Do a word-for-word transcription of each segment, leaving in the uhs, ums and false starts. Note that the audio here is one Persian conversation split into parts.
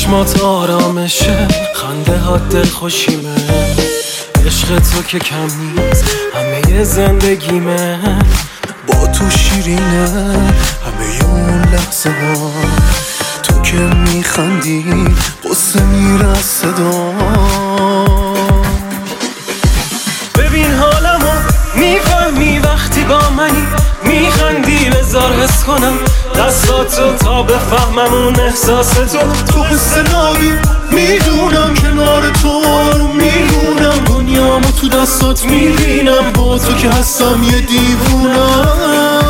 چشمات آرامشه، خنده ها دل خوشیمه، عشق تو که کم نیست همه زندگیمه. با تو شیرینه همه اون لحظه ها، تو که میخندی قصه میره از صدا. ببین حالمو میفهمی وقتی با منی، میخندی بذار حس کنم دستاتو تا بفهمم اون احساس تو. تو قصه نابی میدونم کنار تو آروم میمونم، دنیامو تو دستات میبینم، با تو که هستم یه دیوونم.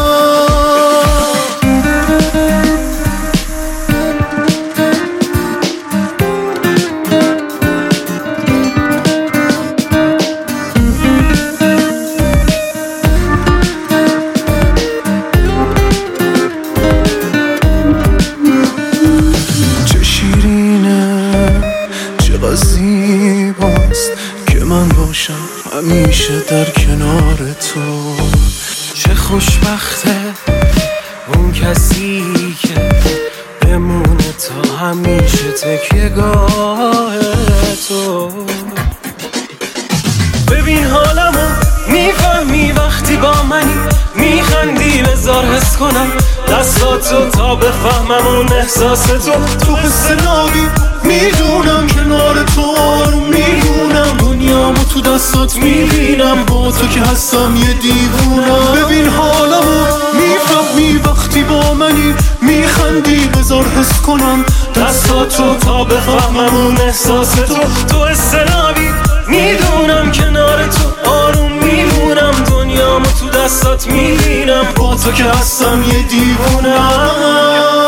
زیباست که من باشم همیشه در کنار تو. چه خوشبخته اون کسی که بمونه تا همیشه تکیه‌گاه تو. ببین حالمو میفهمی وقتی با منی، میخندی بذار حس کنم دستاتو تا بفهمم اون احساس تو. تو قصه نابی میدونم کنار تو آروم میمونم، دنیامو تو دستات میبینم، با تو که هستم یه دیوونم. ببین حالمو میفهمی وقتی با منی، میخندی بذار حس کنم دستاتو تا بفهمم اون احساس تو. تو استرابی میدونم کنار تو آروم میمونم، دنیامو تو دستات میبینم، با تو که هستم یه دیوونم.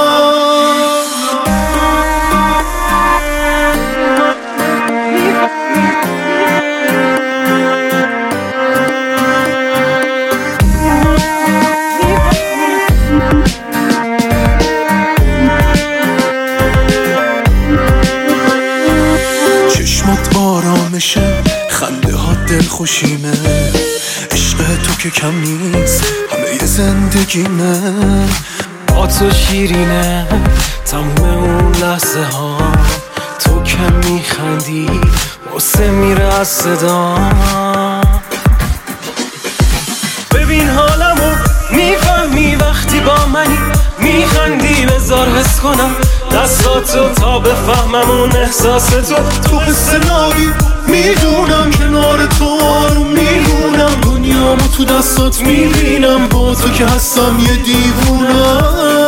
چشمات آرامشه، خنده ها دل خوشیمه، عشق تو که کم نیست همه زندگیمه. با تو شیرینه تموم اون لحظه ها، تو که میخندی قصه میره از صدا. ببین حالمو میفهمی وقتی با منی، میخندی بذار حس کنم دستاتو تا بفهمم اون احساس تو. تو قصه نابی میدونم کنار تو آروم میمونم، دنیامو تو دستات میبینم، با تو که هستم یه دیوونم.